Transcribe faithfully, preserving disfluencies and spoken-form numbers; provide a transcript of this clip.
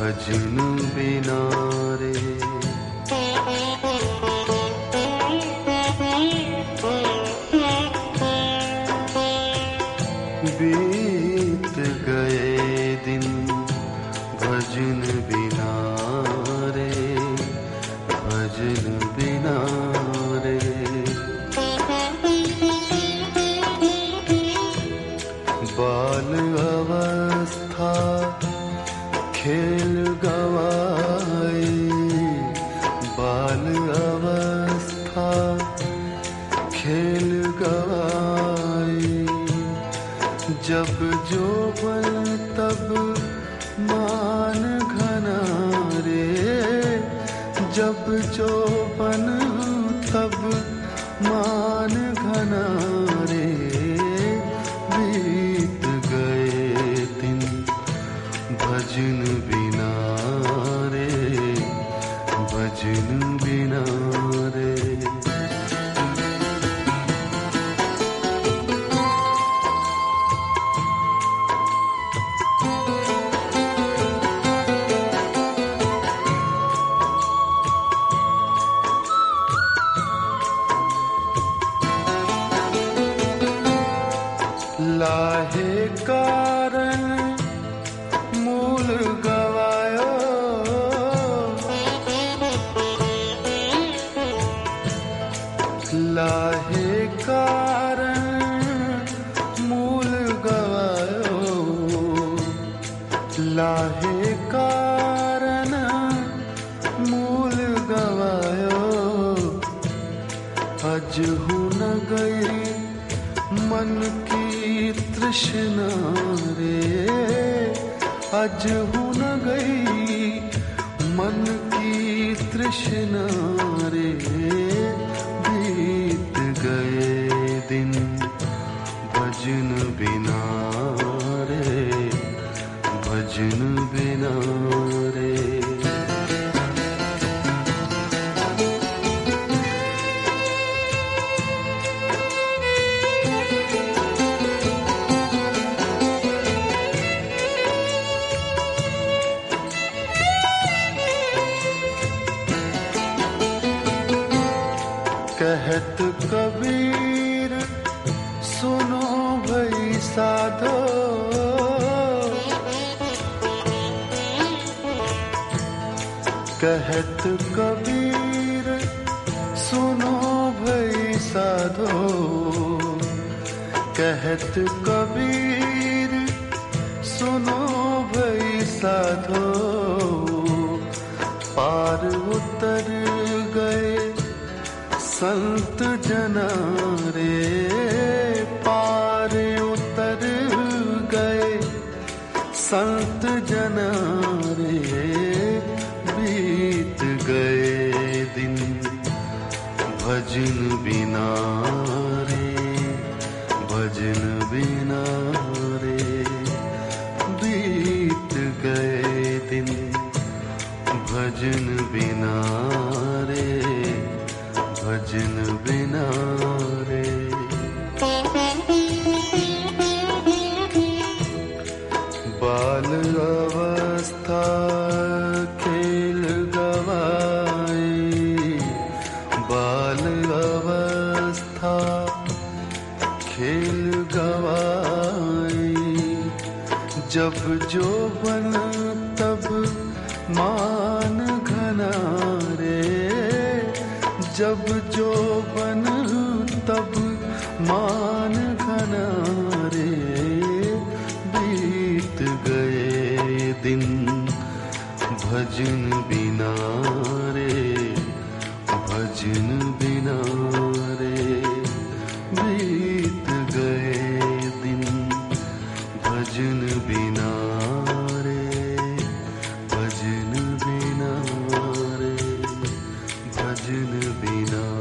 भजन बिना रे। बीत गए दिन भजन बिना रे, भजन बिना रे। बाल अवस्था खेल गवाए, बाल अवस्था खेल गवाए। जब जोबन तब मान घना रे, जब जोबन तब मान घना रे। बीत गए दिन भजन बिना रे, भजन बिना रे। लाहे कारण मूल गवायो, लाहे कारण मूल गवायो, लाहे कारण मूल गवायो। अजहू न गई मन की तृष्णा रे, अजहू न गई मन की तृष्णा रे। बीत गए दिन भजन बिना रे, भजन बिना रे। कहत कबीर सुनो भई साधो, कहत कबीर सुनो भई साधो, कहत कबीर सुनो भई साधो। पार उतर गए संत जना रे, पार उतर गए संत जना रे। बीत गए दिन भजन बिना रे, भजन बिना रे। बीत गए दिन भजन बिना रे, भजन बिना रे। बाल अवस्था खेल गवाए, बाल अवस्था खेल गवाए। जब जोबन तब मान घना रे, जब जोबन तब मान घना रे। बीत गए दिन भजन बिना रे, भजन बिना रे। बीत गए दिन भजन बिना रे, भजन बिना रे, भजन बिना।